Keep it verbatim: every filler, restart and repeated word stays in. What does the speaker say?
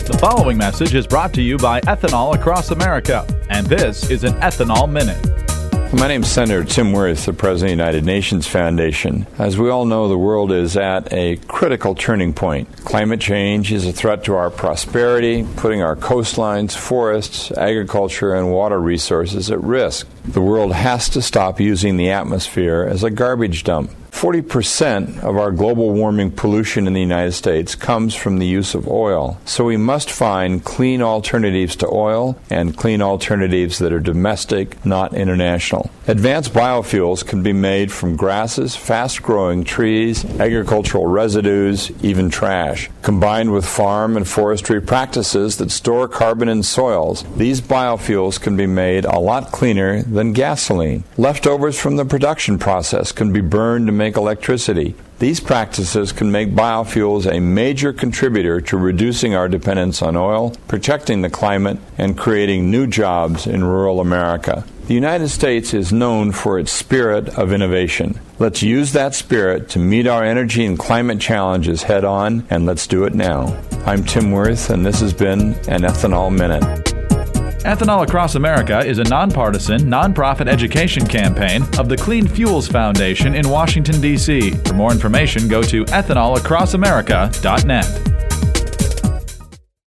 The following message is brought to you by Ethanol Across America, and this is an Ethanol Minute. My name is Senator Tim Wirth, the President of the United Nations Foundation. As we all know, the world is at a critical turning point. Climate change is a threat to our prosperity, putting our coastlines, forests, agriculture, and water resources at risk. The world has to stop using the atmosphere as a garbage dump. forty percent of our global warming pollution in the United States comes from the use of oil. So we must find clean alternatives to oil and clean alternatives that are domestic, not international. Advanced biofuels can be made from grasses, fast-growing trees, agricultural residues, even trash. Combined with farm and forestry practices that store carbon in soils, these biofuels can be made a lot cleaner than gasoline. Leftovers from the production process can be burned to make electricity. These practices can make biofuels a major contributor to reducing our dependence on oil, protecting the climate, and creating new jobs in rural America. The United States is known for its spirit of innovation. Let's use that spirit to meet our energy and climate challenges head on, and let's do it now. I'm Tim Wirth, and this has been an Ethanol Minute. Ethanol Across America is a nonpartisan, nonprofit education campaign of the Clean Fuels Foundation in Washington, D C. For more information, go to ethanol across america dot net.